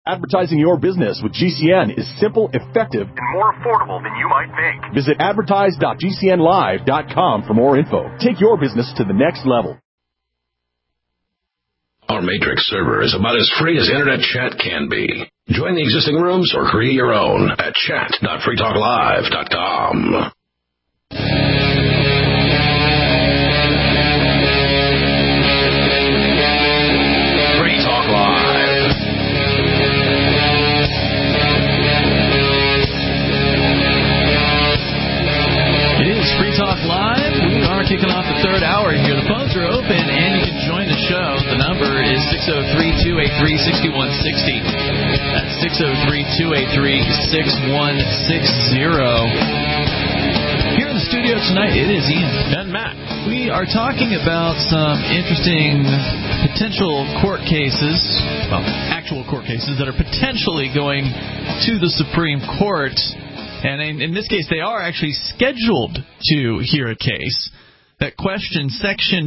Advertising your business with GCN is simple, effective, and more affordable than you might think. Visit advertise.gcnlive.com for more info. Take your business to the next level. Our Matrix server is about as free as internet chat can be. Join the existing rooms or create your own at chat.freetalklive.com. Live. We are kicking off the third hour here. The phones are open, and you can join the show. The number is 603-283-6160. That's 603-283-6160. Here in the studio tonight, it is Ian and Matt. We are talking about some interesting potential court cases, well, actual court cases that are potentially going to the Supreme Court. And in this case, they are actually scheduled to hear a case that questions Section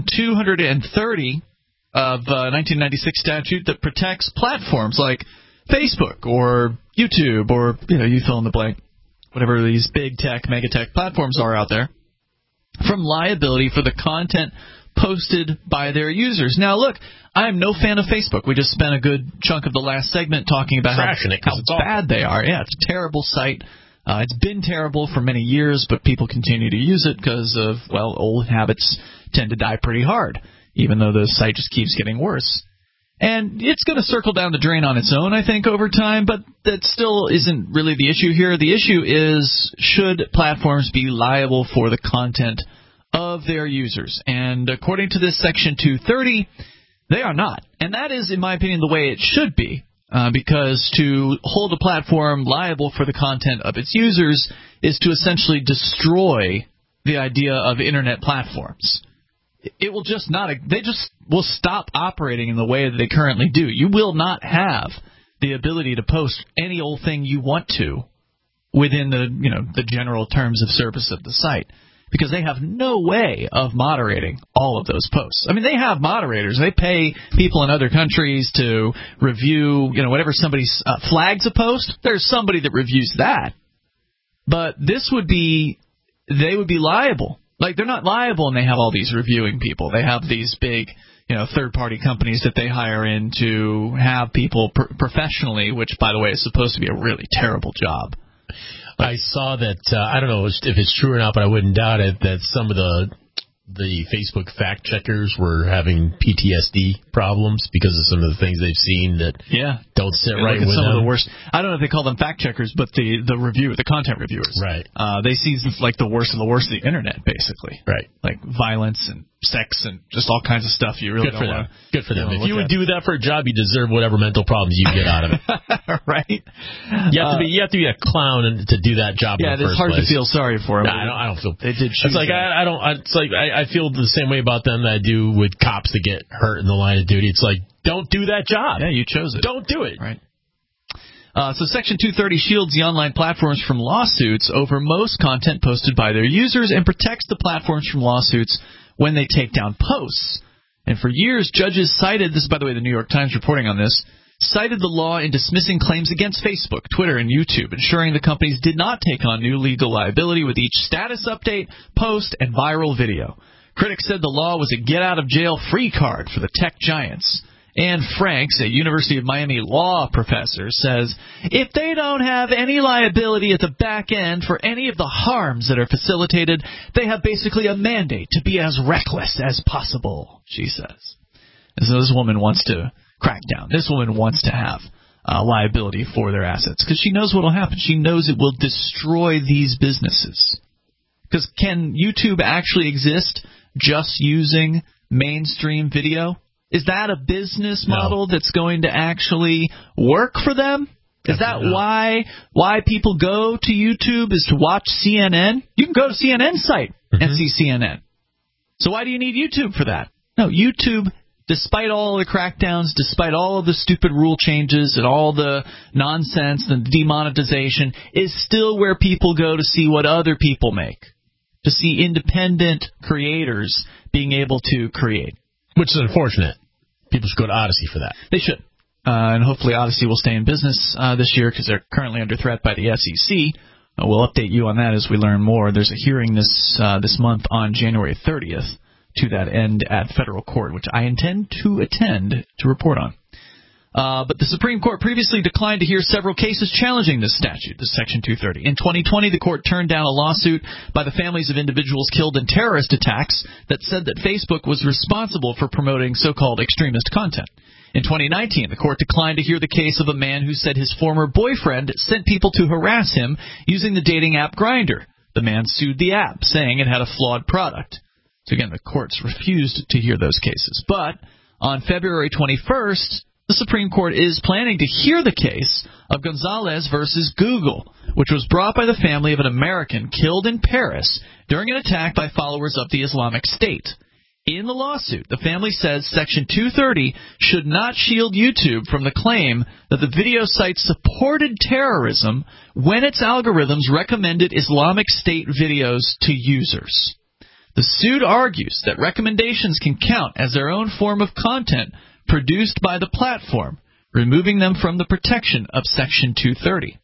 230 of 1996 statute that protects platforms like Facebook or YouTube or, you fill in the blank, whatever these big tech, mega tech platforms are out there, from liability for the content posted by their users. Now, look, I'm no fan of Facebook. We just spent a good chunk of the last segment talking about how bad they are. Yeah, it's a terrible site. It's been terrible for many years, but people continue to use it because of, old habits tend to die pretty hard, even though the site just keeps getting worse. And it's going to circle down the drain on its own, I think, over time, but that still isn't really the issue here. The issue is, should platforms be liable for the content of their users? And according to this Section 230, they are not. And that is, in my opinion, the way it should be. Because to hold a platform liable for the content of its users is to essentially destroy the idea of internet platforms. It will just not. They just will stop operating in the way that they currently do. You will not have the ability to post any old thing you want to within the general terms of service of the site, because they have no way of moderating all of those posts. I mean, they have moderators. They pay people in other countries to review, whatever somebody flags a post, there's somebody that reviews that. But they would be liable. Like, they're not liable and they have all these reviewing people. They have these big, third-party companies that they hire in to have people professionally, which, by the way, is supposed to be a really terrible job. I saw that, I don't know if it's true or not, but I wouldn't doubt it, that some of the Facebook fact-checkers were having PTSD problems because of some of the things they've seen that don't sit right with them. Of the worst. I don't know if they call them fact-checkers, but the content reviewers. Right. They see like the worst of the worst of the internet, basically. Right. Like violence and sex and just all kinds of stuff you really don't want to. Good for them. If you would do that for a job, you deserve whatever mental problems you get out of it. Right. You have to be a clown to do that job. Yeah, in the it's first hard place. to feel sorry for them. I don't feel. They did. It's like I feel the same way about them that I do with cops that get hurt in the line of duty. It's like, don't do that job. Yeah, you chose it. Don't do it. Right. So Section 230 shields the online platforms from lawsuits over most content posted by their users and protects the platforms from lawsuits when they take down posts. And for years, judges cited, this is, by the way, the New York Times reporting on this, cited the law in dismissing claims against Facebook, Twitter, and YouTube, ensuring the companies did not take on new legal liability with each status update, post, and viral video. Critics said the law was a get-out-of-jail-free card for the tech giants. Anne Franks, a University of Miami law professor, says, if they don't have any liability at the back end for any of the harms that are facilitated, they have basically a mandate to be as reckless as possible, she says. And so this woman wants to crack down. This woman wants to have liability for their assets because she knows what will happen. She knows it will destroy these businesses. Because can YouTube actually exist just using mainstream video? Is that a business model that's going to actually work for them? Is that why people go to YouTube is to watch CNN? You can go to CNN's site and see CNN. So why do you need YouTube for that? No, YouTube, despite all the crackdowns, despite all of the stupid rule changes and all the nonsense and demonetization, is still where people go to see what other people make, to see independent creators being able to create. Which is unfortunate. People should go to Odyssey for that. They should. and hopefully Odyssey will stay in business this year because they're currently under threat by the SEC. We'll update you on that as we learn more. There's a hearing this month on January 30th to that end at federal court, which I intend to attend to report on. But the Supreme Court previously declined to hear several cases challenging this statute, this Section 230. In 2020, the court turned down a lawsuit by the families of individuals killed in terrorist attacks that said that Facebook was responsible for promoting so-called extremist content. In 2019, the court declined to hear the case of a man who said his former boyfriend sent people to harass him using the dating app Grindr. The man sued the app, saying it had a flawed product. So again, the courts refused to hear those cases. But on February 21st, the Supreme Court is planning to hear the case of Gonzalez versus Google, which was brought by the family of an American killed in Paris during an attack by followers of the Islamic State. In the lawsuit, the family says Section 230 should not shield YouTube from the claim that the video site supported terrorism when its algorithms recommended Islamic State videos to users. The suit argues that recommendations can count as their own form of content produced by the platform, removing them from the protection of Section 230.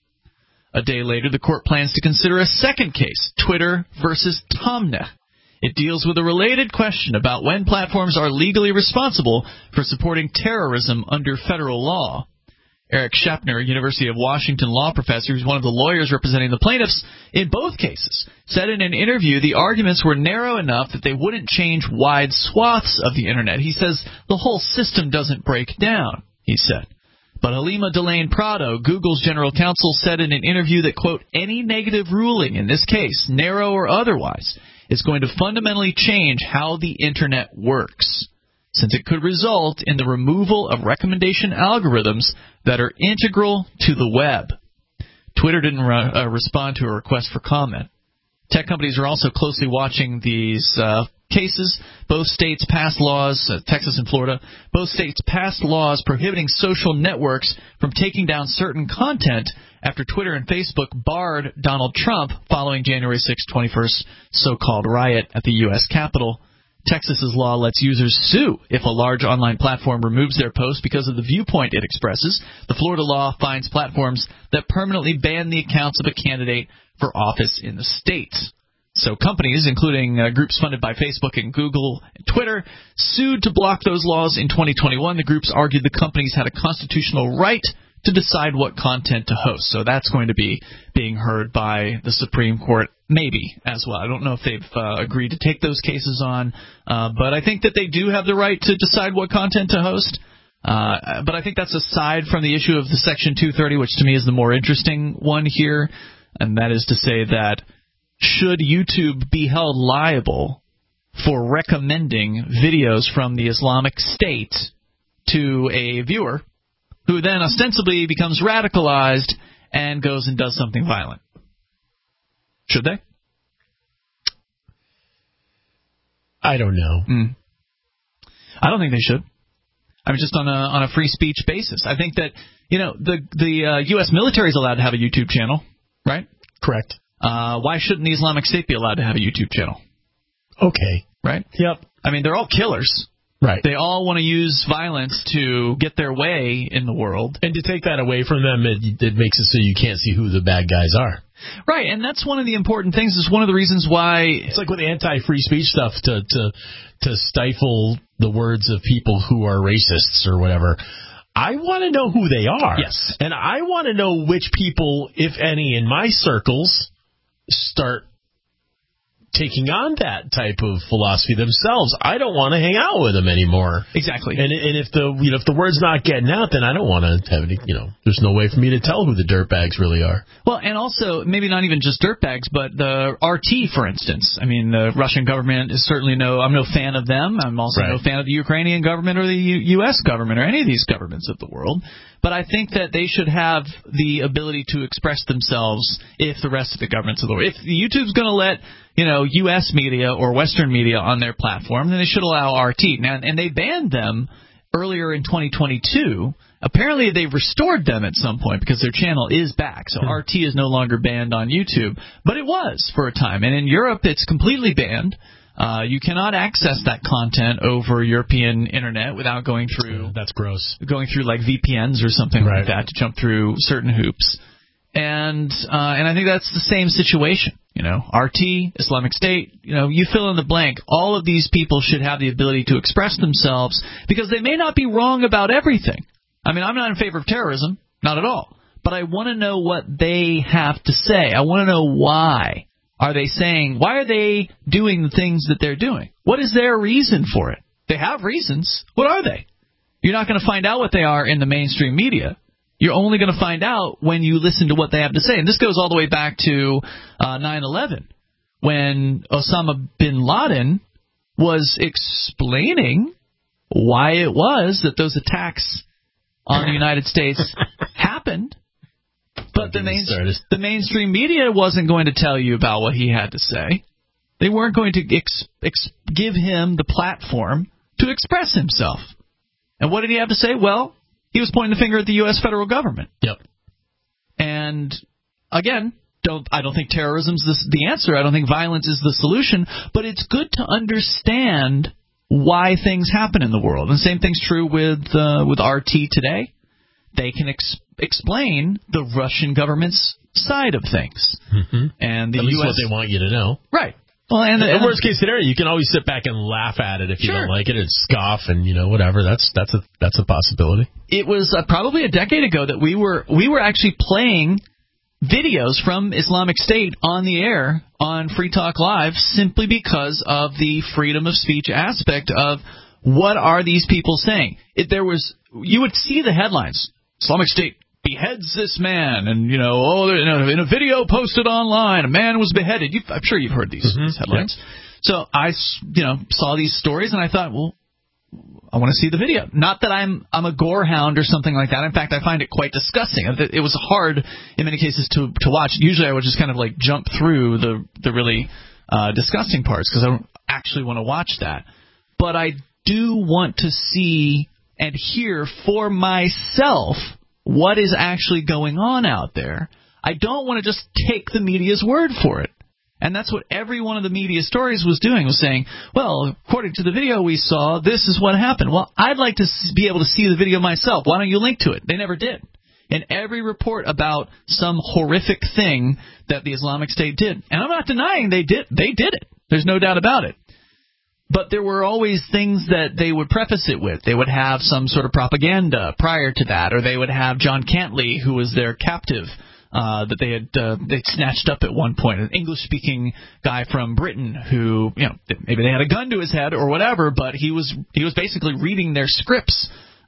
A day later, the court plans to consider a second case, Twitter versus Tomneh. It deals with a related question about when platforms are legally responsible for supporting terrorism under federal law. Eric Schapner, University of Washington law professor, who's one of the lawyers representing the plaintiffs in both cases, said in an interview the arguments were narrow enough that they wouldn't change wide swaths of the Internet. He says the whole system doesn't break down, he said. But Halima Delane Prado, Google's general counsel, said in an interview that, quote, any negative ruling in this case, narrow or otherwise, is going to fundamentally change how the Internet works, since it could result in the removal of recommendation algorithms that are integral to the web. Twitter didn't respond to a request for comment. Tech companies are also closely watching these cases. Both states passed laws, Texas and Florida, both states passed laws prohibiting social networks from taking down certain content after Twitter and Facebook barred Donald Trump following January 6, 21st so-called riot at the U.S. Capitol. Texas's law lets users sue if a large online platform removes their post because of the viewpoint it expresses. The Florida law fines platforms that permanently ban the accounts of a candidate for office in the state. So companies, including groups funded by Facebook and Google and Twitter, sued to block those laws in 2021. The groups argued the companies had a constitutional right to decide what content to host. So that's going to be being heard by the Supreme Court, maybe, as well. I don't know if they've agreed to take those cases on, but I think that they do have the right to decide what content to host. But I think that's aside from the issue of the Section 230, which to me is the more interesting one here, and that is to say that should YouTube be held liable for recommending videos from the Islamic State to a viewer who then ostensibly becomes radicalized and goes and does something violent? Should they? I don't know. I don't think they should. I mean, just on a free speech basis. I think that, you know, the U.S. military is allowed to have a YouTube channel, right? Correct. Why shouldn't the Islamic State be allowed to have a YouTube channel? Okay. Right? Yep. I mean, they're all killers. Right. They all want to use violence to get their way in the world. And to take that away from them, it makes it so you can't see who the bad guys are. Right, and that's one of the important things. Is one of the reasons why it's like with anti-free speech stuff to stifle the words of people who are racists or whatever. I want to know who they are. Yes, and I want to know which people, if any, in my circles start taking on that type of philosophy themselves. I don't want to hang out with them anymore. Exactly. And if the word's not getting out, then I don't want to have any. There's no way for me to tell who the dirtbags really are. Well, and also maybe not even just dirtbags, but the RT, for instance. I mean, the Russian government is certainly I'm no fan of them. I'm also no fan of the Ukrainian government or the U.S. government or any of these governments of the world. But I think that they should have the ability to express themselves if the rest of the governments of the world. If YouTube's going to let U.S. media or Western media on their platform, then they should allow RT. Now, and they banned them earlier in 2022. Apparently, they've restored them at some point because their channel is back. So RT is no longer banned on YouTube, but it was for a time. And in Europe, it's completely banned. You cannot access that content over European internet without going through. That's gross. Going through like VPNs or something right. like that to jump through certain hoops. And I think that's the same situation. RT, Islamic State, you fill in the blank. All of these people should have the ability to express themselves because they may not be wrong about everything. I mean, I'm not in favor of terrorism, not at all. But I want to know what they have to say. I want to know why. Why are they doing the things that they're doing? What is their reason for it? They have reasons. What are they? You're not going to find out what they are in the mainstream media. You're only going to find out when you listen to what they have to say. And this goes all the way back to 9/11, when Osama bin Laden was explaining why it was that those attacks on the United States happened. But the mainstream media wasn't going to tell you about what he had to say. They weren't going to give him the platform to express himself. And what did he have to say? Well, he was pointing the finger at the U.S. federal government. Yep. And, again, I don't think terrorism's the answer. I don't think violence is the solution. But it's good to understand why things happen in the world. And the same thing's true with RT today. They can explain the Russian government's side of things. Mm-hmm. And the At least U.S. what they want you to know. Right. Well, and the worst case scenario, you can always sit back and laugh at it if you don't like it and scoff and whatever. That's a possibility. It was probably a decade ago that we were actually playing videos from Islamic State on the air on Free Talk Live simply because of the freedom of speech aspect of what are these people saying. You would see the headlines. Islamic State beheads this man, and in a video posted online, a man was beheaded. I'm sure you've heard these headlines. Yep. So I, saw these stories, and I thought, well, I want to see the video. Not that I'm a gore hound or something like that. In fact, I find it quite disgusting. It was hard in many cases to watch. Usually, I would just kind of like jump through the really disgusting parts because I don't actually want to watch that. But I do want to see and hear for myself what is actually going on out there. I don't want to just take the media's word for it. And that's what every one of the media stories was doing, was saying, well, according to the video we saw, this is what happened. Well, I'd like to be able to see the video myself. Why don't you link to it? They never did. In every report about some horrific thing that the Islamic State did, and I'm not denying they did it. There's no doubt about it. But there were always things that they would preface it with. They would have some sort of propaganda prior to that, or they would have John Cantley, who was their captive, that they'd snatched up at one point, an English-speaking guy from Britain who, maybe they had a gun to his head or whatever, but he was basically reading their scripts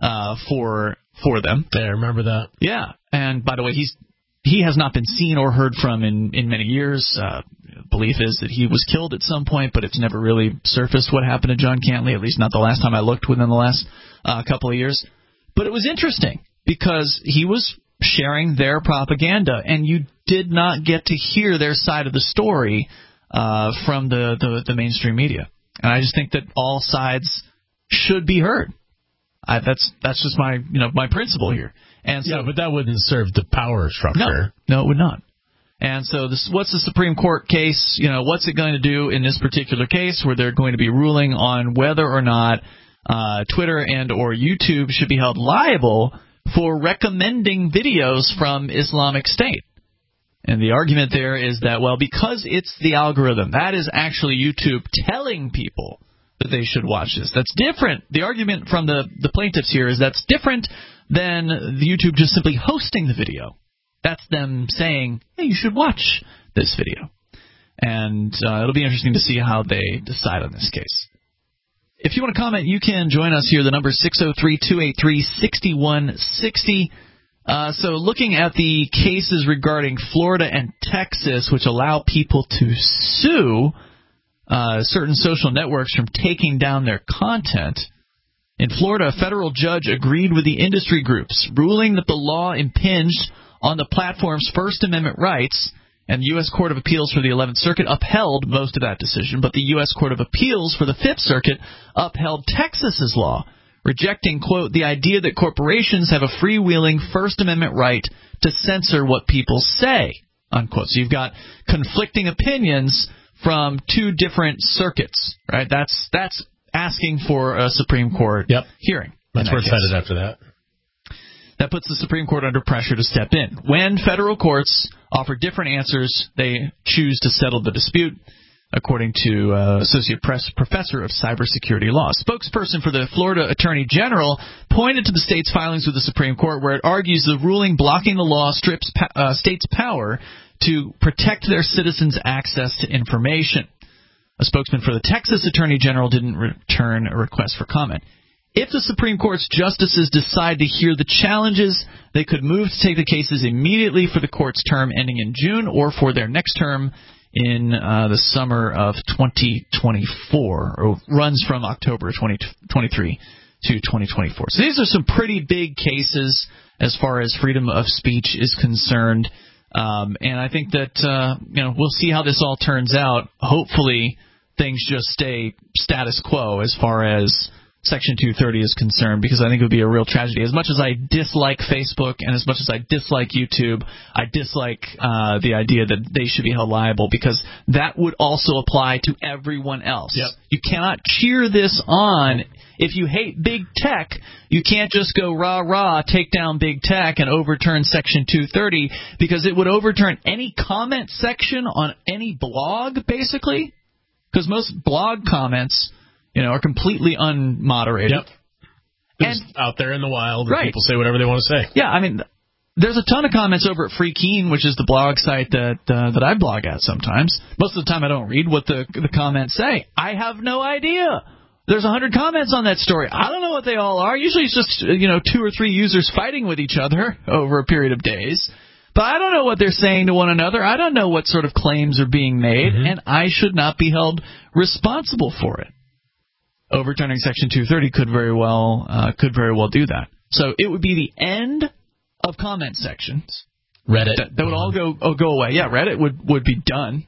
for them. Yeah, I remember that. Yeah, and by the way, he has not been seen or heard from in many years. Belief is that he was killed at some point, but it's never really surfaced what happened to John Cantley, at least not the last time I looked within the last couple of years. But it was interesting because he was sharing their propaganda, and you did not get to hear their side of the story from the mainstream media. And I just think that all sides should be heard. That's just my principle here. And so, yeah, but that wouldn't serve the power structure. No, it would not. And so what's the Supreme Court case? What's it going to do in this particular case where they're going to be ruling on whether or not Twitter and or YouTube should be held liable for recommending videos from Islamic State? And the argument there is that, well, because it's the algorithm, that is actually YouTube telling people that they should watch this. That's different. The argument from the plaintiffs here is that's different than the YouTube just simply hosting the video. That's them saying, hey, you should watch this video. And it'll be interesting to see how they decide on this case. If you want to comment, you can join us here. The number is 603-283-6160. So looking at the cases regarding Florida and Texas, which allow people to sue certain social networks from taking down their content. In Florida, a federal judge agreed with the industry groups, ruling that the law impinged on the platform's First Amendment rights, and the U.S. Court of Appeals for the 11th Circuit upheld most of that decision, but the U.S. Court of Appeals for the 5th Circuit upheld Texas's law, rejecting, quote, the idea that corporations have a freewheeling First Amendment right to censor what people say, unquote. So you've got conflicting opinions from 2 different circuits, right? That's asking for a Supreme Court hearing. That's where it's headed after that. That puts the Supreme Court under pressure to step in. When federal courts offer different answers, they choose to settle the dispute, according to Associate Professor of Cybersecurity Law. A spokesperson for the Florida Attorney General pointed to the state's filings with the Supreme Court, where it argues the ruling blocking the law strips states' power to protect their citizens' access to information. A spokesman for the Texas Attorney General didn't return a request for comment. If the Supreme Court's justices decide to hear the challenges, they could move to take the cases immediately for the court's term ending in June or for their next term in the summer of 2024, or runs from October 2023 to 2024. So these are some pretty big cases as far as freedom of speech is concerned. And I think that we'll see how this all turns out. Hopefully things just stay status quo as far as Section 230 is concerned, because I think it would be a real tragedy. As much as I dislike Facebook and as much as I dislike YouTube, I dislike the idea that they should be held liable, because that would also apply to everyone else. Yep. You cannot cheer this on. If you hate big tech, you can't just go rah-rah, take down big tech and overturn Section 230, because it would overturn any comment section on any blog, basically, because most blog comments are completely unmoderated. Yep. Just out there in the wild, right. People say whatever they want to say. Yeah, I mean, there's a ton of comments over at Free Keene, which is the blog site that I blog at sometimes. Most of the time I don't read what the comments say. I have no idea. There's 100 comments on that story. I don't know what they all are. Usually it's just 2 or 3 users fighting with each other over a period of days. But I don't know what they're saying to one another. I don't know what sort of claims are being made, and I should not be held responsible for it. Overturning Section 230 could very well do that. So it would be the end of comment sections. Reddit that would all go away. Yeah, Reddit would be done.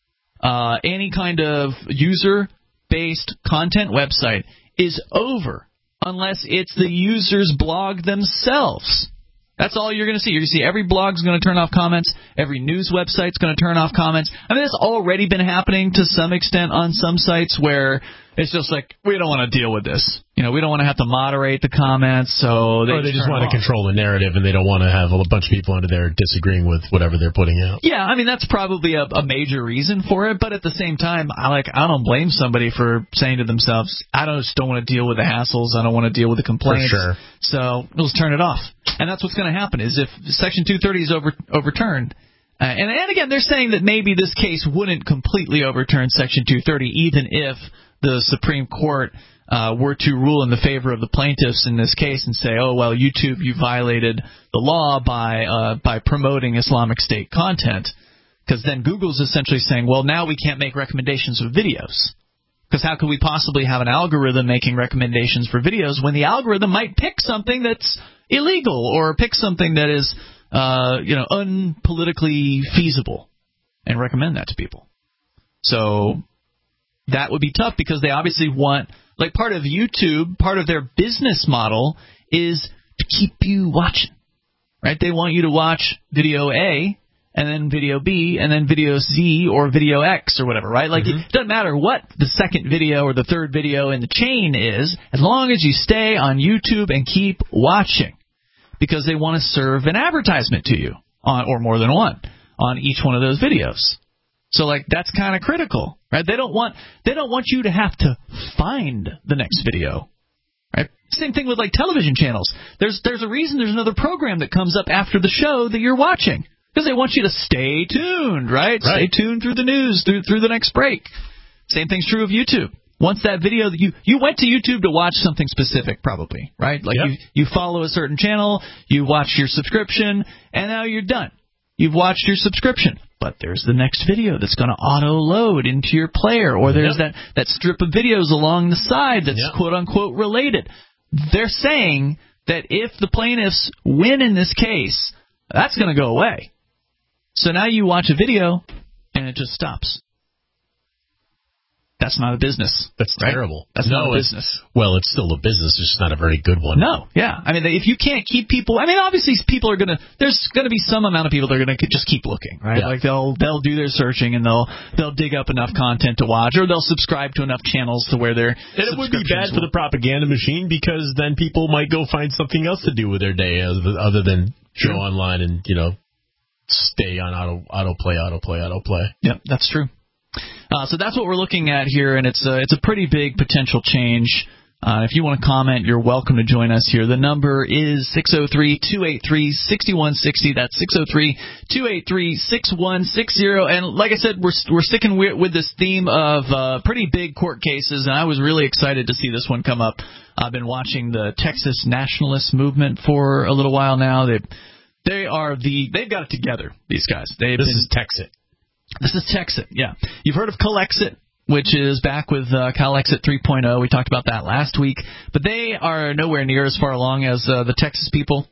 Any kind of user-based content website is over unless it's the user's blog themselves. That's all you're going to see. You're going to see every blog's going to turn off comments. Every news website's going to turn off comments. I mean, it's already been happening to some extent on some sites where it's just like, we don't want to deal with this. We don't want to have to moderate the comments, so they just want to control the narrative, and they don't want to have a bunch of people under there disagreeing with whatever they're putting out. Yeah, I mean, that's probably a major reason for it, but at the same time, I don't blame somebody for saying to themselves, I just don't want to deal with the hassles, I don't want to deal with the complaints, for sure. So let's turn it off. And that's what's going to happen, is if Section 230 is overturned, and again, they're saying that maybe this case wouldn't completely overturn Section 230, even if the Supreme Court were to rule in the favor of the plaintiffs in this case and say, oh, well, YouTube, you violated the law by promoting Islamic State content, because then Google's essentially saying, well, now we can't make recommendations of videos, because how could we possibly have an algorithm making recommendations for videos when the algorithm might pick something that's illegal or pick something that is unpolitically feasible and recommend that to people. So that would be tough, because they obviously want, like, part of YouTube, part of their business model is to keep you watching, right? They want you to watch video A and then video B and then video C or video X or whatever, right? Like, it doesn't matter what the second video or the third video in the chain is, as long as you stay on YouTube and keep watching, because they want to serve an advertisement to you, or more than one, on each one of those videos. So, like, that's kind of critical, right? They don't want you to have to find the next video, right? Same thing with, like, television channels. There's a reason there's another program that comes up after the show that you're watching, because they want you to stay tuned, right? Stay tuned through the news, through the next break. Same thing's true of YouTube. Once that video, you went to YouTube to watch something specific, probably, right? Like, you follow a certain channel, you watch your subscription, and now you're done. You've watched your subscription. But there's the next video that's going to auto-load into your player, or there's that strip of videos along the side that's quote-unquote related. They're saying that if the plaintiffs win in this case, that's going to go away. So now you watch a video, and it just stops. That's not a business. That's right? terrible. That's not a business. Well, it's still a business. It's just not a very good one. No, yeah. I mean, if you can't keep people, I mean, obviously people are there's going to be some amount of people that are going to just keep looking, right? Yeah. Like they'll do their searching and they'll dig up enough content to watch, or they'll subscribe to enough channels to where their And it would be bad for the propaganda machine, because then people might go find something else to do with their day other than go online and, stay on autoplay. Yep, that's true. So that's what we're looking at here, and it's a pretty big potential change. If you want to comment, you're welcome to join us here. The number is 603-283-6160. That's 603-283-6160. And like I said, we're sticking with this theme of pretty big court cases, and I was really excited to see this one come up. I've been watching the Texas nationalist movement for a little while now. They've got it together, these guys. This is Texit. This is Texit, yeah. You've heard of Calexit, which is back with Calexit 3.0. We talked about that last week. But they are nowhere near as far along as the Texas people.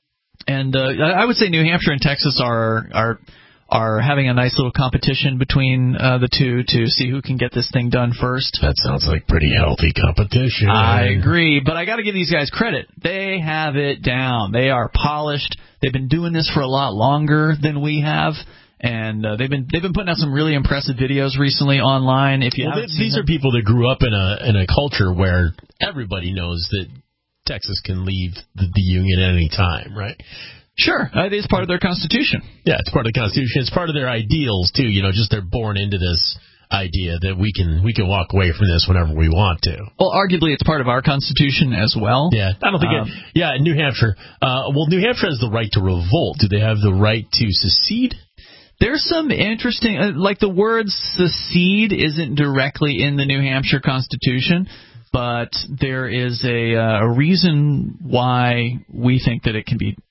And I would say New Hampshire and Texas are having a nice little competition between the two to see who can get this thing done first. That sounds like pretty healthy competition. I agree, but I got to give these guys credit. They have it down. They are polished. They've been doing this for a lot longer than we have. And they've been putting out some really impressive videos recently online. If you haven't seen these are people that grew up in a culture where everybody knows that Texas can leave the Union at any time, right? Sure, it is part of their constitution. Yeah, it's part of the Constitution. It's part of their ideals too. Just they're born into this idea that we can walk away from this whenever we want to. Well, arguably, it's part of our Constitution as well. Yeah, I don't think in New Hampshire. New Hampshire has the right to revolt. Do they have the right to secede? There's some interesting, like the word secede isn't directly in the New Hampshire Constitution, but there is a reason why we think that it can be,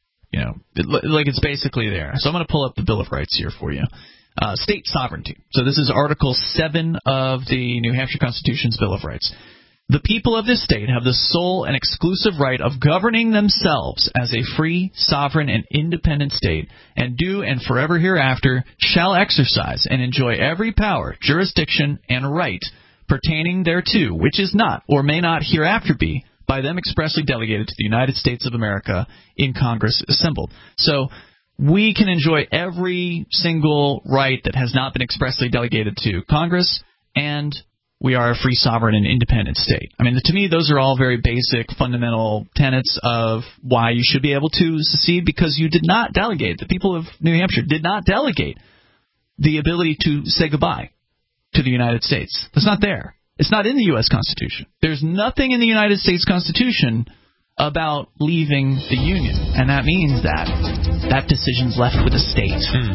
like it's basically there. So I'm going to pull up the Bill of Rights here for you. State sovereignty. So this is Article 7 of the New Hampshire Constitution's Bill of Rights. The people of this state have the sole and exclusive right of governing themselves as a free, sovereign, and independent state, and do and forever hereafter shall exercise and enjoy every power, jurisdiction, and right pertaining thereto, which is not or may not hereafter be by them expressly delegated to the United States of America in Congress assembled. So we can enjoy every single right that has not been expressly delegated to Congress, and we are a free, sovereign, and independent state. I mean, to me, those are all very basic, fundamental tenets of why you should be able to secede, because you did not delegate. The people of New Hampshire did not delegate the ability to say goodbye to the United States. That's not there. It's not in the U.S. Constitution. There's nothing in the United States Constitution about leaving the Union, and that means that decision's left with the state.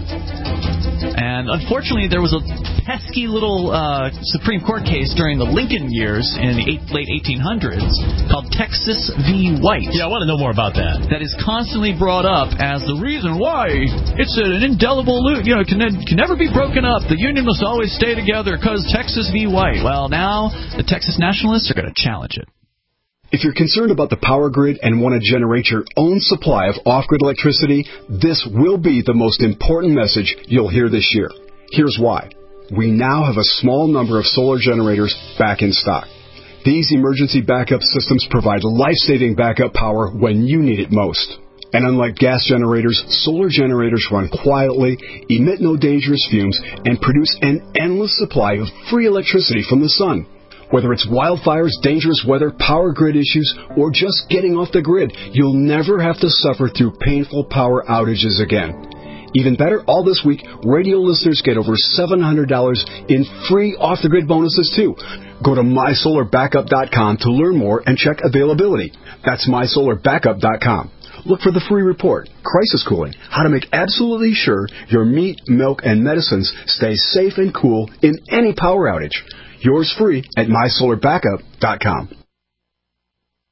And unfortunately, there was a pesky little Supreme Court case during the Lincoln years in the late 1800s called Texas v. White. Yeah, I want to know more about that. That is constantly brought up as the reason why it's an indelible can never be broken up. The Union must always stay together because Texas v. White. Well, now the Texas nationalists are going to challenge it. If you're concerned about the power grid and want to generate your own supply of off-grid electricity, this will be the most important message you'll hear this year. Here's why. We now have a small number of solar generators back in stock. These emergency backup systems provide life-saving backup power when you need it most. And unlike gas generators, solar generators run quietly, emit no dangerous fumes, and produce an endless supply of free electricity from the sun. Whether it's wildfires, dangerous weather, power grid issues, or just getting off the grid, you'll never have to suffer through painful power outages again. Even better, all this week, radio listeners get over $700 in free off-the-grid bonuses, too. Go to mysolarbackup.com to learn more and check availability. That's mysolarbackup.com. Look for the free report, Crisis Cooling, how to make absolutely sure your meat, milk, and medicines stay safe and cool in any power outage. Yours free at mysolarbackup.com.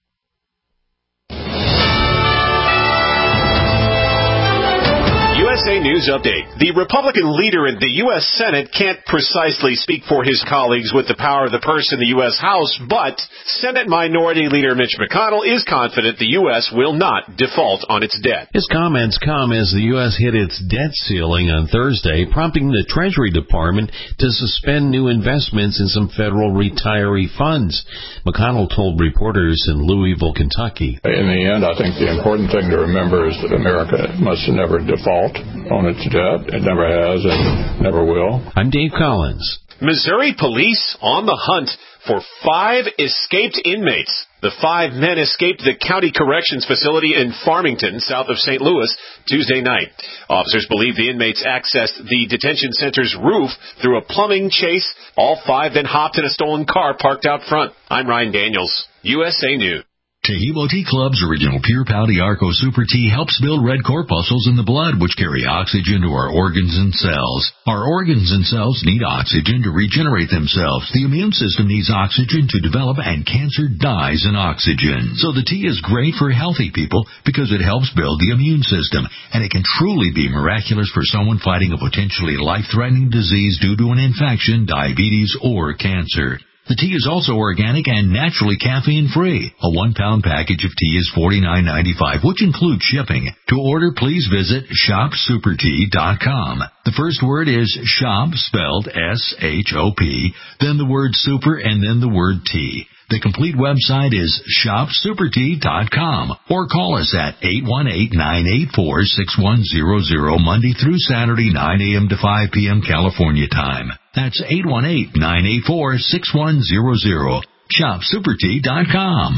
USA USA News Update. The Republican leader in the U.S. Senate can't precisely speak for his colleagues with the power of the purse in the U.S. House, but Senate Minority Leader Mitch McConnell is confident the U.S. will not default on its debt. His comments come as the U.S. hit its debt ceiling on Thursday, prompting the Treasury Department to suspend new investments in some federal retiree funds. McConnell told reporters in Louisville, Kentucky. In the end, I think the important thing to remember is that America must never default on its debt. It never has and never will. I'm Dave Collins. Missouri police on the hunt for 5 escaped inmates. The 5 men escaped the county corrections facility in Farmington, south of St. Louis, Tuesday night. Officers believe the inmates accessed the detention center's roof through a plumbing chase. All 5 then hopped in a stolen car parked out front. I'm Ryan Daniels, USA News. Tehebo Tea Club's original Pure Pouty Arco Super Tea helps build red corpuscles in the blood, which carry oxygen to our organs and cells. Our organs and cells need oxygen to regenerate themselves. The immune system needs oxygen to develop, and cancer dies in oxygen. So the tea is great for healthy people because it helps build the immune system, and it can truly be miraculous for someone fighting a potentially life-threatening disease due to an infection, diabetes, or cancer. The tea is also organic and naturally caffeine-free. A 1-pound package of tea is $49.95, which includes shipping. To order, please visit shopsupertea.com. The first word is shop, spelled S-H-O-P, then the word super, and then the word tea. The complete website is shopsupertea.com, or call us at 818-984-6100 Monday through Saturday, 9 a.m. to 5 p.m. California time. That's 818-984-6100. shopsupertea.com.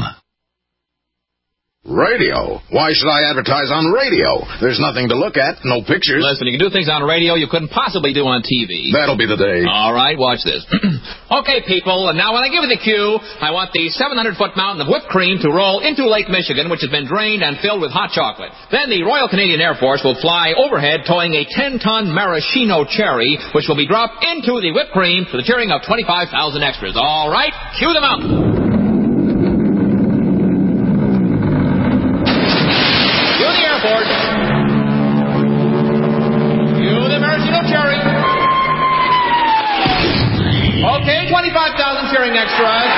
Radio? Why should I advertise on radio? There's nothing to look at, no pictures. Listen, you can do things on radio you couldn't possibly do on TV. That'll be the day. All right, watch this. Okay, people, and now when I give you the cue, I want the 700-foot mountain of whipped cream to roll into Lake Michigan, which has been drained and filled with hot chocolate. Then the Royal Canadian Air Force will fly overhead towing a 10-ton maraschino cherry, which will be dropped into the whipped cream to the cheering of 25,000 extras. All right, cue the mountain. Okay, 25,000 cheering extras.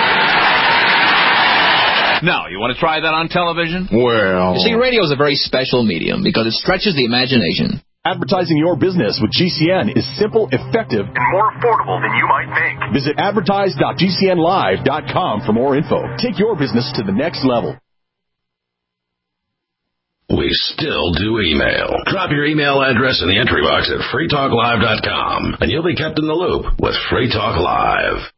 Now, you want to try that on television? Well... You see, radio is a very special medium because it stretches the imagination. Advertising your business with GCN is simple, effective, and more affordable than you might think. Visit advertise.gcnlive.com for more info. Take your business to the next level. We still do email. Drop your email address in the entry box at freetalklive.com, and you'll be kept in the loop with Free Talk Live.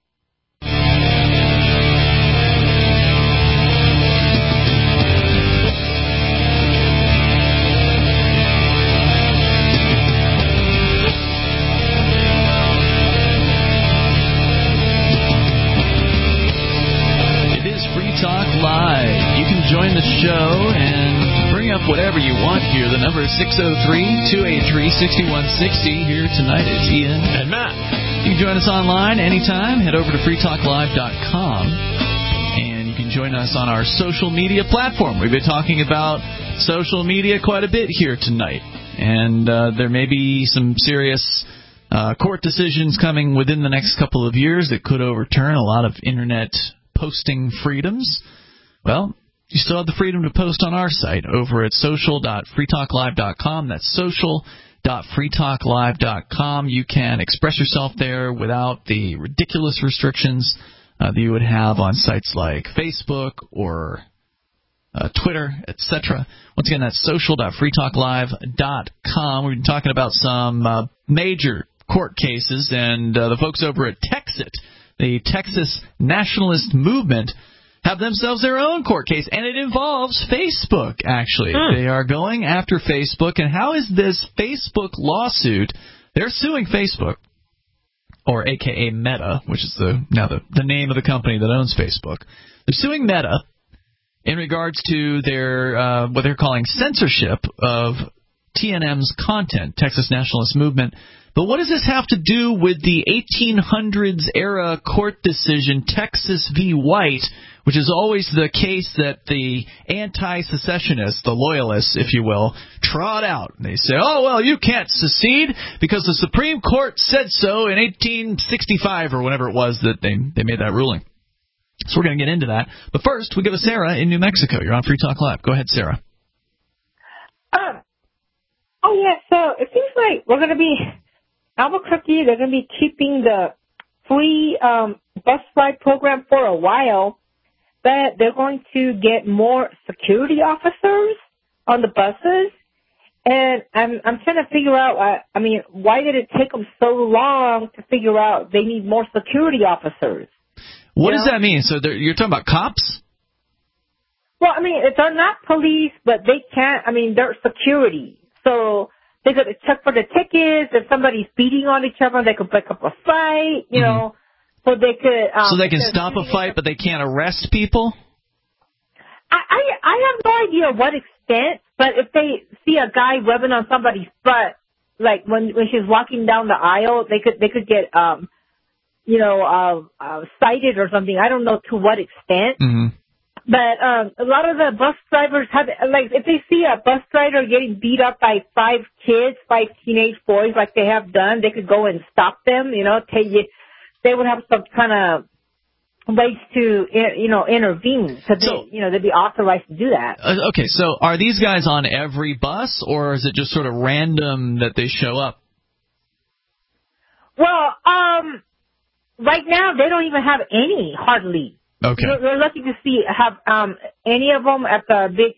It is Free Talk Live. You can join the show and bring up whatever you want here. The number is 603-283-6160. Here tonight is Ian and Matt. You can join us online anytime. Head over to freetalklive.com, and you can join us on our social media platform. We've been talking about social media quite a bit here tonight, and there may be some serious court decisions coming within the next couple of years that could overturn a lot of Internet posting freedoms. Well, you still have the freedom to post on our site over at social.freetalklive.com. That's social.freetalklive.com. You can express yourself there without the ridiculous restrictions that you would have on sites like Facebook or Twitter, etc. Once again, that's social.freetalklive.com. We've been talking about some major court cases, and the folks over at Texit, the Texas Nationalist Movement, have themselves their own court case, and it involves Facebook, actually. They are going after Facebook, and how is this Facebook lawsuit? They're suing Facebook, or a.k.a. Meta, which is the name of the company that owns Facebook. They're suing Meta in regards to their what they're calling censorship of TNM's content, Texas Nationalist Movement. But what does this have to do with the 1800s era court decision, Texas v. White, which is always the case that the anti-secessionists, the loyalists, if you will, trot out? They say, oh, well, you can't secede because the Supreme Court said so in 1865 or whenever it was that they made that ruling. So we're going to get into that. But first, we go to Sarah in New Mexico. You're on Free Talk Live. Go ahead, Sarah. So it seems like we're going to be, Albuquerque, they're going to be keeping the free bus ride program for a while, but they're going to get more security officers on the buses. And I'm trying to figure out, why did it take them so long to figure out they need more security officers? What does that mean? So you're talking about cops? Well, they're not police, but they can't, they're security. So they could check for the tickets. If somebody's beating on each other, they could break up a fight, you know. So they could... so they can stop a fight, but they can't arrest people? I have no idea what extent, but if they see a guy rubbing on somebody's butt, like when she's walking down the aisle, they could get, cited or something. I don't know to what extent. Mm-hmm. But a lot of the bus drivers have, if they see a bus driver getting beat up by 5 teenage boys like they have done, they could go and stop them, they would have some kind of ways to, intervene. So they'd be authorized to do that. Okay, so are these guys on every bus, or is it just sort of random that they show up? Well, right now they don't even have any, hardly. Okay. We're lucky to have any of them at the big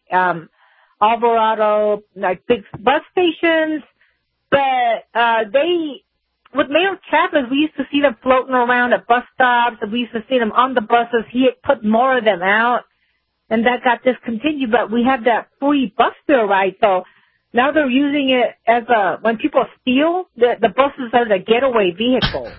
Alvarado, big bus stations. But with Mayor Chavez, we used to see them floating around at bus stops, and we used to see them on the buses. He had put more of them out, and that got discontinued. But we had that free bus fare ride, so now they're using it as when people steal, the buses are the getaway vehicle.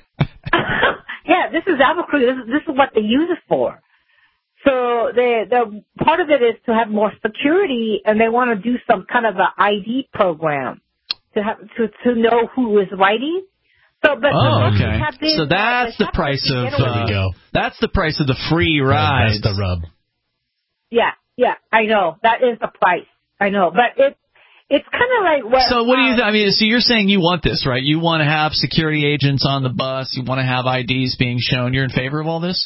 Yeah, this is Albuquerque. This is what they use it for. So the part of it is to have more security, and they want to do some kind of an ID program to know who is riding. So, but okay. So that's the price of that's the price of the free rides. That's the rub. Yeah, I know that is the price. I know, but it's kind of like what... So what do you... so you're saying you want this, right? You want to have security agents on the bus. You want to have IDs being shown. You're in favor of all this?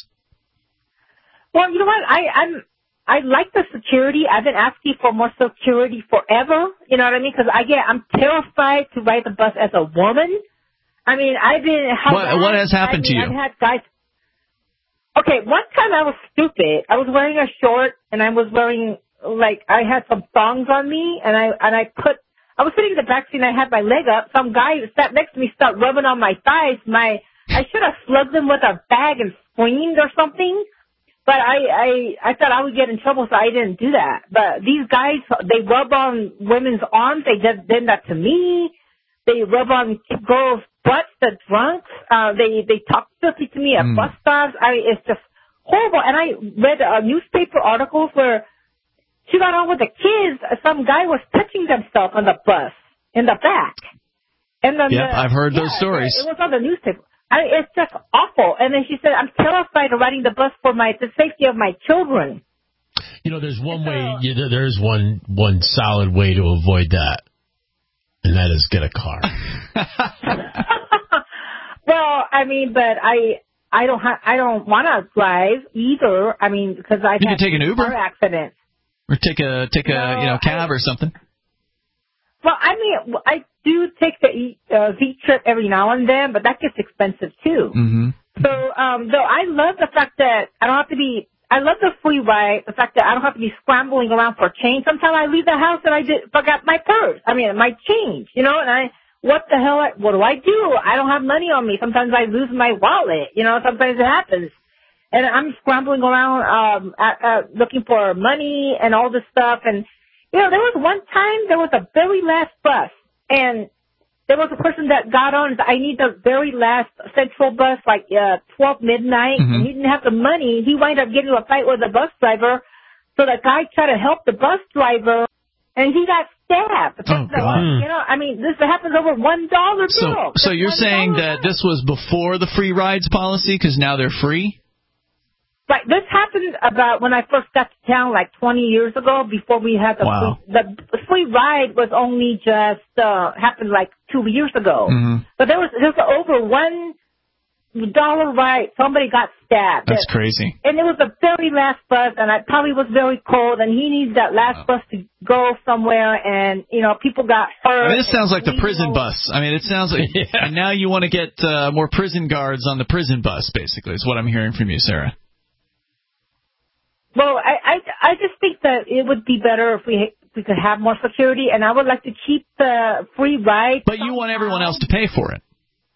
Well, you know what? I like the security. I've been asking for more security forever. You know what I mean? Because I'm terrified to ride the bus as a woman. I've been... What has happened to you? I've had guys... Okay, one time I was stupid. I was wearing a short, and I was wearing... I had some thongs on me, and I was sitting in the back seat, and I had my leg up. Some guy sat next to me, started rubbing on my thighs. I should have slugged him with a bag and screamed or something, but I thought I would get in trouble, so I didn't do that. But these guys, they rub on women's arms. They did that to me. They rub on girls' butts, the drunks. They talk filthy to me at bus stops. It's just horrible. And I read newspaper articles where she got on with the kids. Some guy was touching themselves on the bus in the back. And then I've heard those stories. It was on the newspaper. It's just awful. And then she said, I'm terrified of riding the bus for the safety of my children. There's one way. There's one solid way to avoid that, and that is get a car. Well, but I don't want to drive either. Because I've had take an Uber? car accidents. Or take a cab or something. Well, I do take the Z trip every now and then, but that gets expensive too. Mm-hmm. So, though I love the fact that I don't have to be. I love the free ride. The fact that I don't have to be scrambling around for change. Sometimes I leave the house and I forgot my purse. My change. And what the hell? What do I do? I don't have money on me. Sometimes I lose my wallet. Sometimes it happens. And I'm scrambling around looking for money and all this stuff. And, there was one time there was a very last bus. And there was a person that got on. I need the very last central bus, 12 midnight. Mm-hmm. And he didn't have the money. He wound up getting into a fight with the bus driver. So the guy tried to help the bus driver. and he got stabbed. Oh, God. You know, I mean, this happens over $1 bill. So you're saying that this was before the free rides policy because now they're free? Right. This happened about when I first got to town, like 20 years ago, before we had the free ride was only just happened like 2 years ago. Mm-hmm. But there's over $1 ride. Somebody got stabbed. That's crazy. And it was the very last bus, and it probably was very cold, and he needs that last bus to go somewhere, and, you know, people got hurt. I mean, this sounds like the prison bus. I mean, it sounds like, and now you want to get more prison guards on the prison bus, basically, is what I'm hearing from you, Sarah. Well, I just think that it would be better if we could have more security, and I would like to keep the free ride. But you want everyone else to pay for it.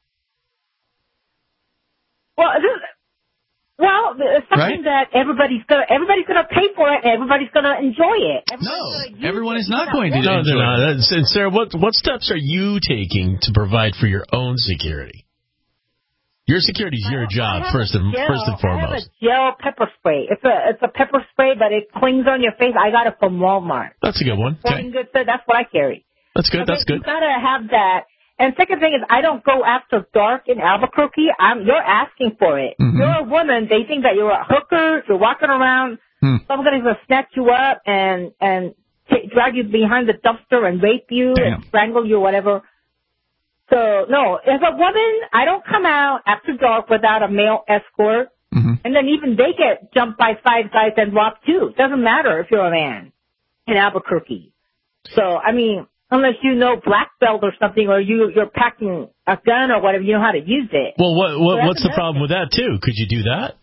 Well, it's something that everybody's gonna pay for it, and everybody's gonna enjoy it. Everyone is not going to enjoy it. No. And Sarah, what steps are you taking to provide for your own security? Your security is your job, first and foremost. I have a gel pepper spray. It's a pepper spray, but it clings on your face. I got it from Walmart. That's a good one. Okay. That's what I carry. That's good. That's good. You gotta have that. And second thing is, I don't go after dark in Albuquerque. You're asking for it. Mm-hmm. You're a woman. They think that you're a hooker. You're walking around. Somebody's gonna snatch you up and drag you behind the dumpster and rape you and strangle you or whatever. So, no, as a woman, I don't come out after dark without a male escort. Mm-hmm. And then even they get jumped by 5 guys and robbed too. It doesn't matter if you're a man in Albuquerque. So, I mean, unless you know black belt or something, or you're packing a gun or whatever, you know how to use it. Well, what's the problem with that, too? Could you do that?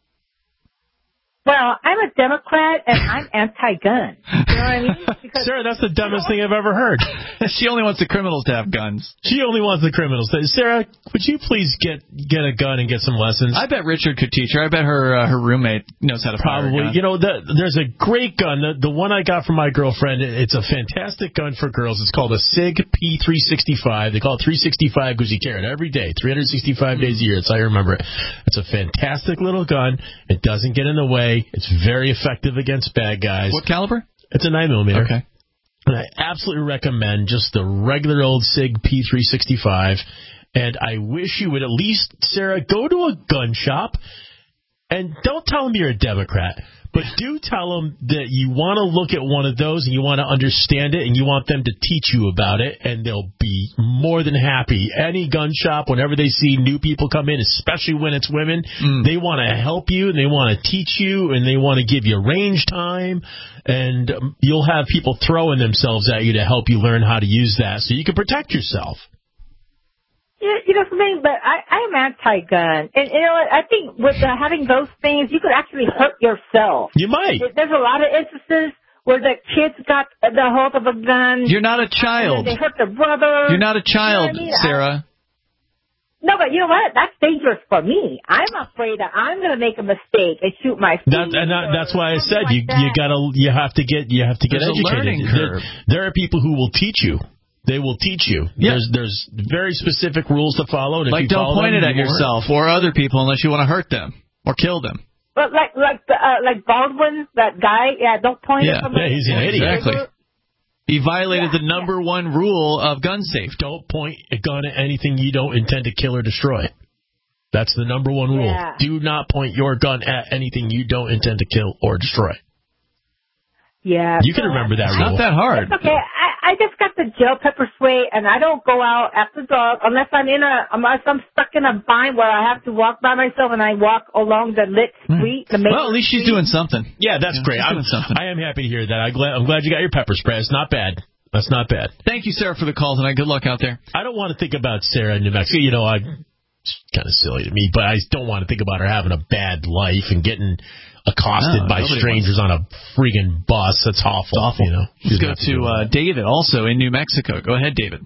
Well, I'm a Democrat, and I'm anti-gun. You know what I mean? Because, Sarah, that's the dumbest thing I've ever heard. She only wants the criminals to have guns. She only wants the criminals. Sarah, would you please get a gun and get some lessons? I bet Richard could teach her. I bet her roommate knows how to fire a gun. You know, there's a great gun. The one I got from my girlfriend, it's a fantastic gun for girls. It's called a SIG P365. They call it 365 because you carry it every day, 365 days a year. That's how I remember it. It's a fantastic little gun. It doesn't get in the way. It's very effective against bad guys. What caliber? It's a 9mm. Okay. And I absolutely recommend just the regular old SIG P365. And I wish you would at least, Sarah, go to a gun shop and don't tell them you're a Democrat. But do tell them that you want to look at one of those and you want to understand it and you want them to teach you about it, and they'll be more than happy. Any gun shop, whenever they see new people come in, especially when it's women, they want to help you and they want to teach you and they want to give you range time, and you'll have people throwing themselves at you to help you learn how to use that so you can protect yourself. You know something, but I am anti-gun. And, you know, I think with having those things, you could actually hurt yourself. You might. There's a lot of instances where the kids got the hold of a gun. You're not a child. They hurt their brother. You're not a child, you know what I mean? Sarah. No, but you know what? That's dangerous for me. I'm afraid that I'm going to make a mistake and shoot my feet. That's why I said you have to get educated. A learning curve. There are people who will teach you. They will teach you. Yeah. There's very specific rules to follow. And if you don't point it at yourself or other people unless you want to hurt them or kill them. But like Baldwin, that guy, don't point it at somebody. Yeah, he's an idiot. Exactly. He violated the number one rule of gun safety. Don't point a gun at anything you don't intend to kill or destroy. That's the number one rule. Yeah. Do not point your gun at anything you don't intend to kill or destroy. Yeah. You can remember that rule. Not that hard. It's okay. I just got the gel pepper spray, and I don't go out after dark unless I'm stuck in a bind where I have to walk by myself, and I walk along the lit street. Well, at least she's doing something. Yeah, that's great. Doing something. I am happy to hear that. I'm glad you got your pepper spray. It's not bad. That's not bad. Thank you, Sarah, for the call tonight. Good luck out there. I don't want to think about Sarah in New Mexico. You know, it's kind of silly to me, but I don't want to think about her having a bad life and getting accosted by strangers on a friggin' bus. That's awful. It's awful. You know? Let's go to David, also in New Mexico. Go ahead, David.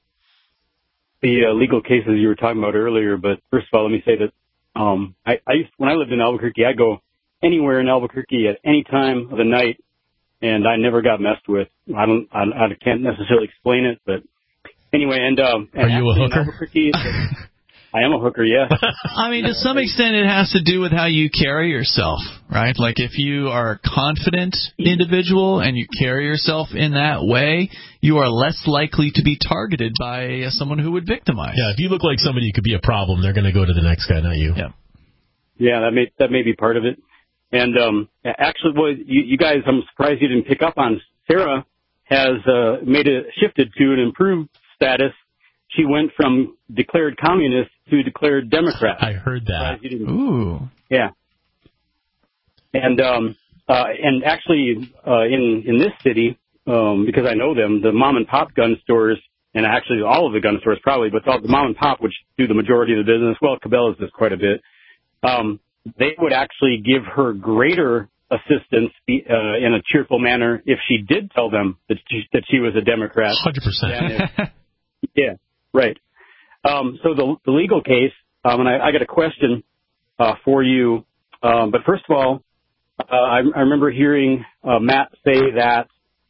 The legal cases you were talking about earlier, but first of all, let me say that when I lived in Albuquerque, I'd go anywhere in Albuquerque at any time of the night, and I never got messed with. I can't necessarily explain it, but anyway, and are you a hooker? I am a hooker, yeah. I mean, to some extent, it has to do with how you carry yourself, right? Like, if you are a confident individual and you carry yourself in that way, you are less likely to be targeted by someone who would victimize. Yeah, if you look like somebody who could be a problem, they're going to go to the next guy, not you. Yeah. Yeah, that may be part of it. And actually, well, you guys, I'm surprised you didn't pick up on. Sarah has shifted to an improved status. She went from declared communist to declared Democrat. I heard that. Ooh. Yeah. And actually, in this city, because I know them, the mom and pop gun stores, and actually all of the gun stores probably, but the mom and pop, which do the majority of the business, well, Cabela's does quite a bit, they would actually give her greater assistance in a cheerful manner if she did tell them that she was a Democrat. 100%. Yeah, right. So the legal case, and I got a question for you. But first of all, I remember hearing Matt say that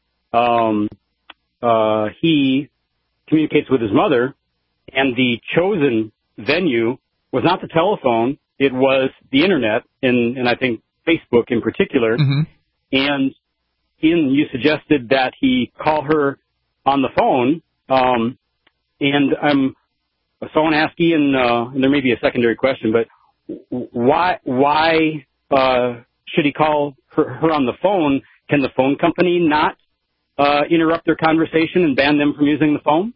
he communicates with his mother, and the chosen venue was not the telephone, it was the internet, and I think Facebook in particular. Mm-hmm. And Ian, you suggested that he call her on the phone, and I want to ask Ian, and there may be a secondary question, but why should he call her on the phone? Can the phone company not interrupt their conversation and ban them from using the phone?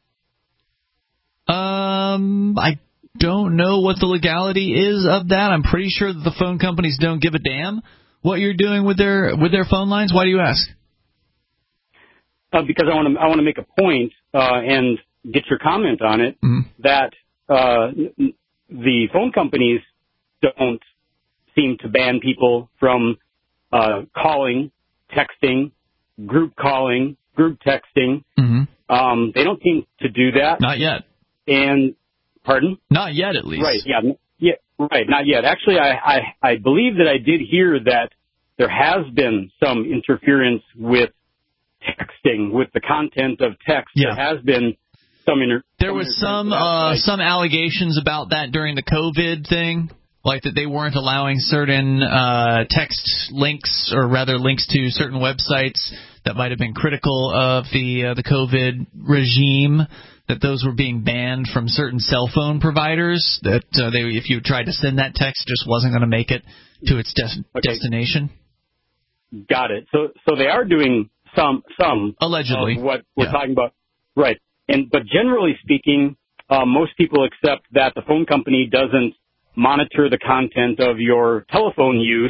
I don't know what the legality is of that. I'm pretty sure that the phone companies don't give a damn what you're doing with their phone lines. Why do you ask? Because I want to make a point and get your comment on it, that the phone companies don't seem to ban people from calling, texting, group calling, group texting. Mm-hmm. They don't seem to do that. Not yet. And pardon? Not yet, at least. Right. Yeah. Right. Not yet. Actually, I believe that I did hear that there has been some interference with texting, with the content of text. Yeah. There has been some There was some allegations about that during the COVID thing, like that they weren't allowing certain text links, or rather links to certain websites that might have been critical of the COVID regime, that those were being banned from certain cell phone providers, that if you tried to send that text, it just wasn't going to make it to its destination. Got it. So they are doing some allegedly of what we're talking about, right? But generally speaking, most people accept that the phone company doesn't monitor the content of your telephone use.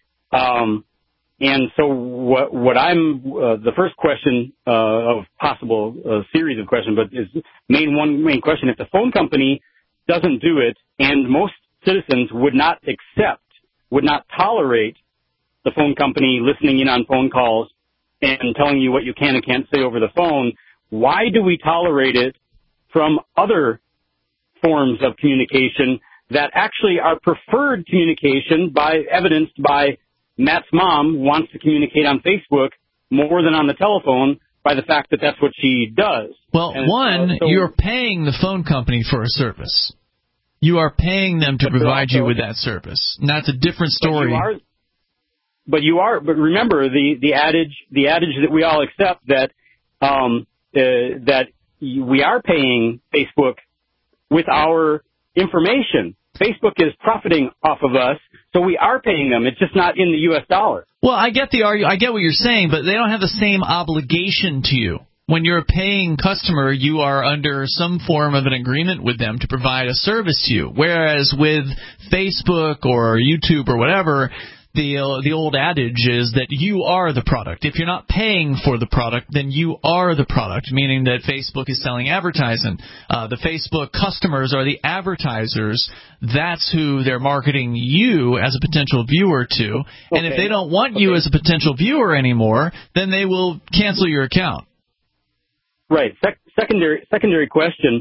And so what I'm the first question of possible series of questions, but is main question: if the phone company doesn't do it, and most citizens would not tolerate the phone company listening in on phone calls and telling you what you can and can't say over the phone, why do we tolerate it from other forms of communication that actually are preferred communication, evidenced by Matt's mom wants to communicate on Facebook more than on the telephone by the fact that that's what she does? Well, you're paying the phone company for a service. You are paying them to provide you with that service. And that's a different story. But remember the adage that we all accept, that that we are paying Facebook with our information. Facebook is profiting off of us, so we are paying them. It's just not in the U.S. dollar. Well, I get what you're saying, but they don't have the same obligation to you. When you're a paying customer, you are under some form of an agreement with them to provide a service to you. Whereas with Facebook or YouTube or whatever, the old adage is that you are the product. If you're not paying for the product, then you are the product, meaning that Facebook is selling advertising. The Facebook customers are the advertisers. That's who they're marketing you as a potential viewer to. Okay. And if they don't want you as a potential viewer anymore, then they will cancel your account. Right. Secondary question.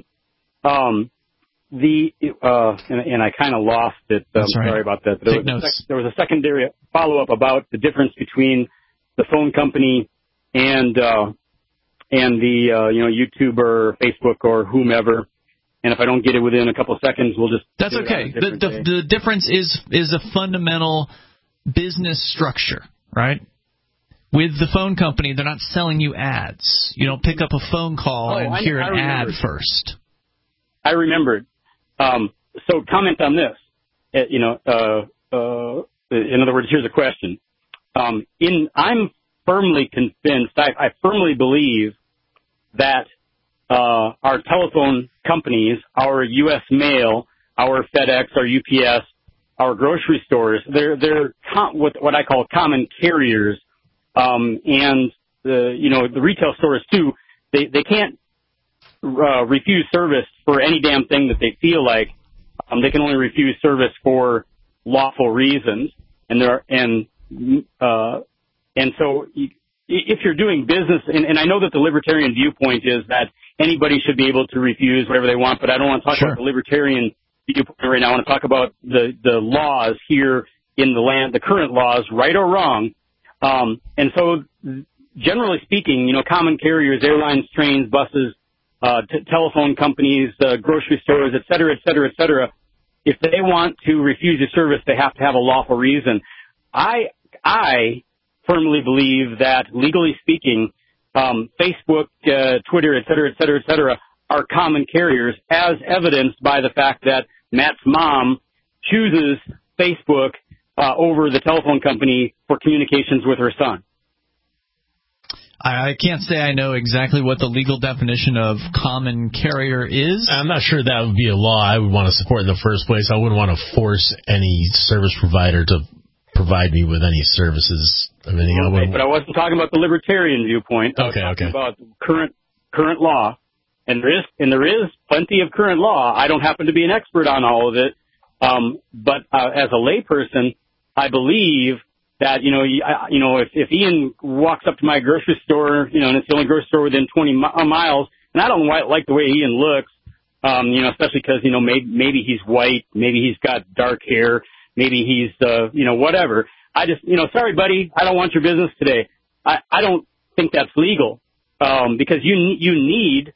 And I kind of lost it. Sorry about that. There was a secondary follow-up about the difference between the phone company and the YouTube or Facebook or whomever. and if I don't get it within a couple of seconds, we'll just... That's okay. The difference is a fundamental business structure, right? With the phone company, they're not selling you ads. You don't pick up a phone call and hear an ad first. I remembered. So comment on this. In other words, here's a question. I'm firmly convinced, I firmly believe that our telephone companies, our U.S. Mail, our FedEx, our UPS, our grocery stores, they're what I call common carriers, and the retail stores too. They can't refuse service for any damn thing that they feel like. They can only refuse service for lawful reasons, and so if you're doing business, and I know that the libertarian viewpoint is that anybody should be able to refuse whatever they want, but I don't want to talk about the libertarian viewpoint right now. I want to talk about the laws here in the land, the current laws, right or wrong. And so, generally speaking, common carriers, airlines, trains, buses, telephone companies, grocery stores, et cetera, if they want to refuse your service, they have to have a lawful reason. I firmly believe that, legally speaking, Facebook, Twitter, et cetera, are common carriers, as evidenced by the fact that Matt's mom chooses Facebook over the telephone company for communications with her son. I can't say I know exactly what the legal definition of common carrier is. I'm not sure that would be a law I would want to support in the first place. I wouldn't want to force any service provider to provide me with any services. But I wasn't talking about the libertarian viewpoint. I was talking about current law, and there is plenty of current law. I don't happen to be an expert on all of it, but as a layperson, I believe that, if Ian walks up to my grocery store, and it's the only grocery store within 20 miles, and I don't like the way Ian looks, especially because, maybe he's white, maybe he's got dark hair, maybe he's, whatever. I just, sorry, buddy, I don't want your business today. I don't think that's legal, because you need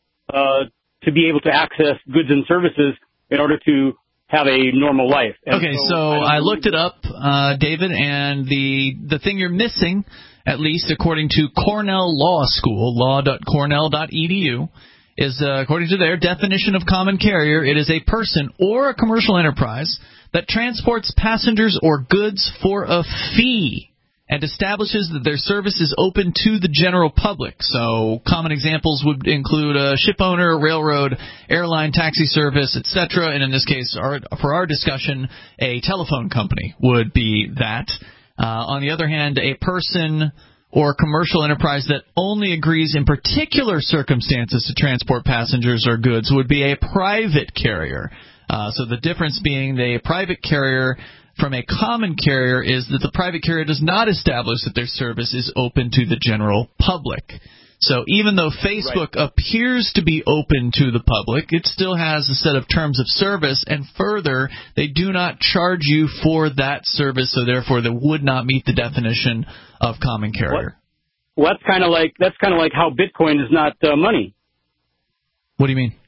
to be able to access goods and services in order to have a normal life. And okay, so I looked it up, David, and the thing you're missing, at least according to Cornell Law School, law.cornell.edu, is according to their definition of common carrier, it is a person or a commercial enterprise that transports passengers or goods for a fee and establishes that their service is open to the general public. So common examples would include a ship owner, railroad, airline, taxi service, etc. And in this case, for our discussion, a telephone company would be that. On the other hand, a person or commercial enterprise that only agrees in particular circumstances to transport passengers or goods would be a private carrier. So the difference being the private carrier from a common carrier is that the private carrier does not establish that their service is open to the general public. So even though Facebook appears to be open to the public, it still has a set of terms of service, and further, they do not charge you for that service, so therefore they would not meet the definition of common carrier. Well, that's kind of like how Bitcoin is not money. What do you mean?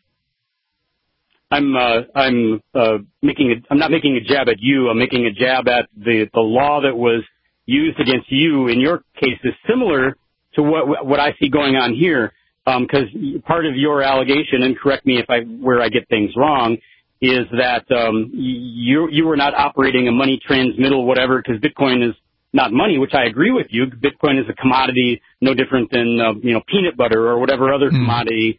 I'm not making a jab at you. I'm making a jab at the law that was used against you in your case is similar to what I see going on here. Because part of your allegation, and correct me where I get things wrong, is that you were not operating a money transmittal, whatever, because Bitcoin is not money, which I agree with you. Bitcoin is a commodity, no different than peanut butter or whatever other commodity,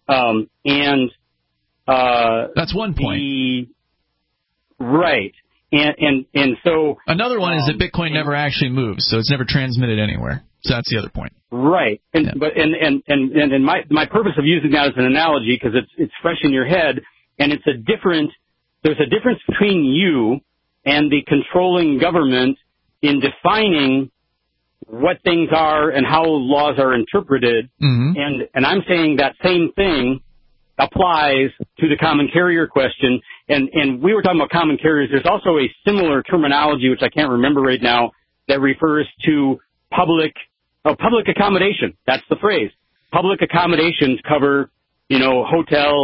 and that's one point. Right. And so another one is that Bitcoin never actually moves, so it's never transmitted anywhere. So that's the other point. Right. And my purpose of using that as an analogy, because it's fresh in your head, and there's a difference between you and the controlling government in defining what things are and how laws are interpreted. Mm-hmm. And I'm saying that same thing applies to the common carrier question. And we were talking about common carriers. There's also a similar terminology, which I can't remember right now, that refers to public accommodation. That's the phrase. Public accommodations cover, hotels,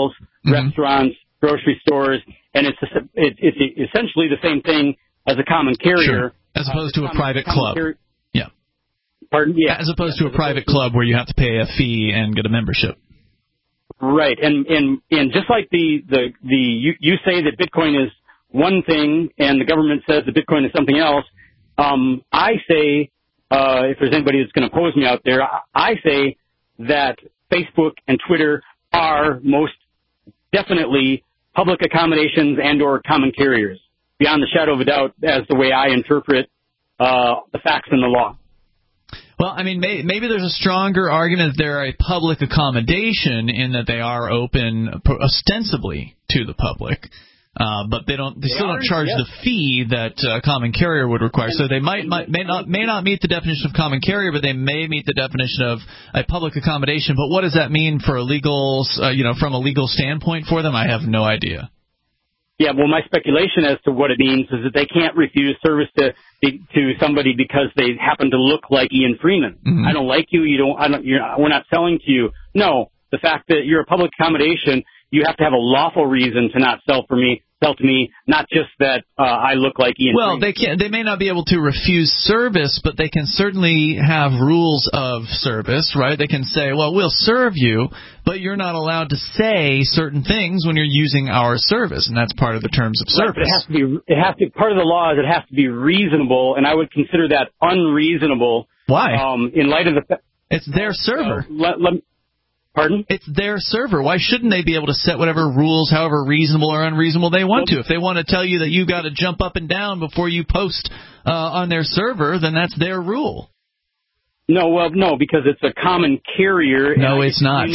restaurants, grocery stores, and it's essentially the same thing as a common carrier. Sure. As opposed to a private club. Yeah. Pardon? Yeah. As opposed to a private club where you have to pay a fee and get a membership. Right. And just like you say that Bitcoin is one thing and the government says that Bitcoin is something else, I say, if there's anybody that's going to oppose me out there, I say that Facebook and Twitter are most definitely public accommodations and or common carriers, beyond the shadow of a doubt, as the way I interpret the facts and the law. Well, I mean, maybe there's a stronger argument that they're a public accommodation in that they are open ostensibly to the public, but they still don't charge the fee that a common carrier would require. So they may not meet the definition of common carrier, but they may meet the definition of a public accommodation. But what does that mean for a legal, from a legal standpoint for them? I have no idea. Yeah, well, my speculation as to what it means is that they can't refuse service to somebody because they happen to look like Ian Freeman. Mm-hmm. I don't like you. We're not selling to you. No, the fact that you're a public accommodation, you have to have a lawful reason to not sell to me, not just that I look like Ian Freeman. Well, they may not be able to refuse service, but they can certainly have rules of service, right? They can say, well, we'll serve you, but you're not allowed to say certain things when you're using our service, and that's part of the terms of service. Right, but part of the law is it has to be reasonable, and I would consider that unreasonable. Why? In light of the it's their server. Pardon? It's their server. Why shouldn't they be able to set whatever rules, however reasonable or unreasonable they want to? If they want to tell you that you've got to jump up and down before you post on their server, then that's their rule. No, because it's a common carrier. No, it's not.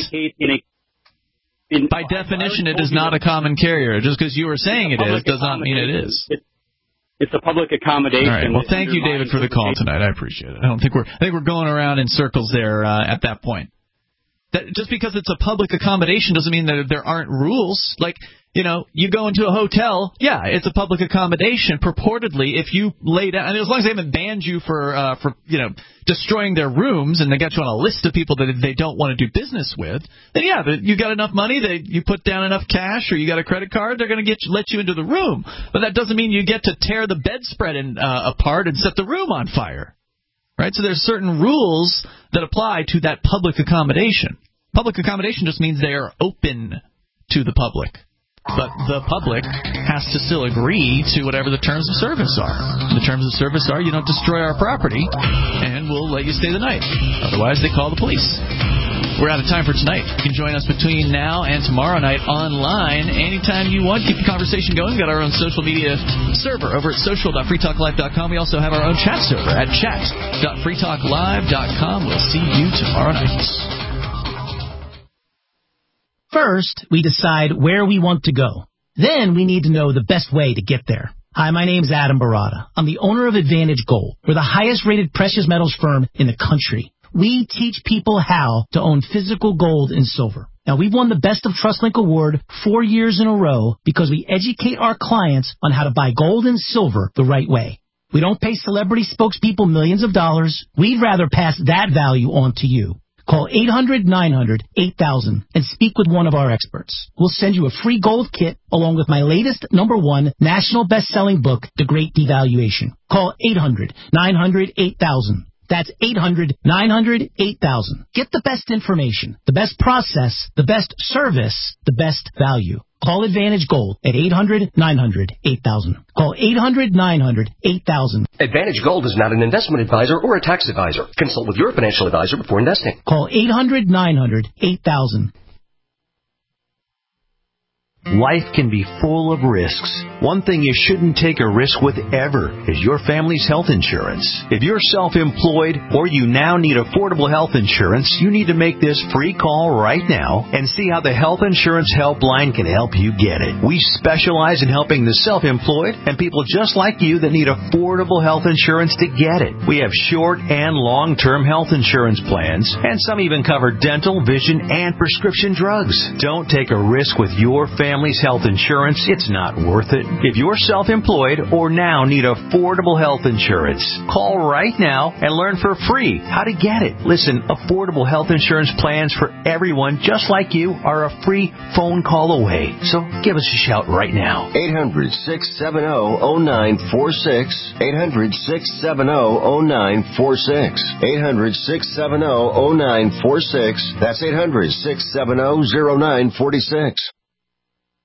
By definition, it is not a common carrier. Just because you are saying it is does not mean it is. It's a public accommodation. All right. Well, thank you, David, for the call tonight. I appreciate it. I think we're going around in circles there at that point. That just because it's a public accommodation doesn't mean that there aren't rules. Like, you go into a hotel, yeah, it's a public accommodation purportedly if you lay down, and as long as they haven't banned you for destroying their rooms and they got you on a list of people that they don't want to do business with, then yeah, you got enough money that you put down enough cash or you got a credit card, they're going to let you into the room. But that doesn't mean you get to tear the bedspread apart and set the room on fire. Right, so there's certain rules that apply to that public accommodation. Public accommodation just means they are open to the public. But the public has to still agree to whatever the terms of service are. The terms of service are you don't destroy our property, and we'll let you stay the night. Otherwise, they call the police. We're out of time for tonight. You can join us between now and tomorrow night online anytime you want. Keep the conversation going. We've got our own social media server over at social.freetalklive.com. We also have our own chat server at chat.freetalklive.com. We'll see you tomorrow night. First, we decide where we want to go. Then we need to know the best way to get there. Hi, my name's Adam Barada. I'm the owner of Advantage Gold. We're the highest-rated precious metals firm in the country. We teach people how to own physical gold and silver. Now, we've won the Best of TrustLink Award 4 years in a row because we educate our clients on how to buy gold and silver the right way. We don't pay celebrity spokespeople millions of dollars. We'd rather pass that value on to you. Call 800-900-8000 and speak with one of our experts. We'll send you a free gold kit along with my latest #1 national best-selling book, The Great Devaluation. Call 800-900-8000. That's 800-900-8000. Get the best information, the best process, the best service, the best value. Call Advantage Gold at 800-900-8000. Call 800-900-8000. Advantage Gold is not an investment advisor or a tax advisor. Consult with your financial advisor before investing. Call 800-900-8000. Life can be full of risks. One thing you shouldn't take a risk with ever is your family's health insurance. If you're self-employed or you now need affordable health insurance, you need to make this free call right now and see how the Health Insurance Helpline can help you get it. We specialize in helping the self-employed and people just like you that need affordable health insurance to get it. We have short and long-term health insurance plans, and some even cover dental, vision, and prescription drugs. Don't take a risk with your family family's health insurance, it's not worth it. If you're self-employed or now need affordable health insurance, call right now and learn for free how to get it. Listen, affordable health insurance plans for everyone just like you are a free phone call away. So give us a shout right now. 800-670-0946. 800-670-0946. 800-670-0946. That's 800-670-0946.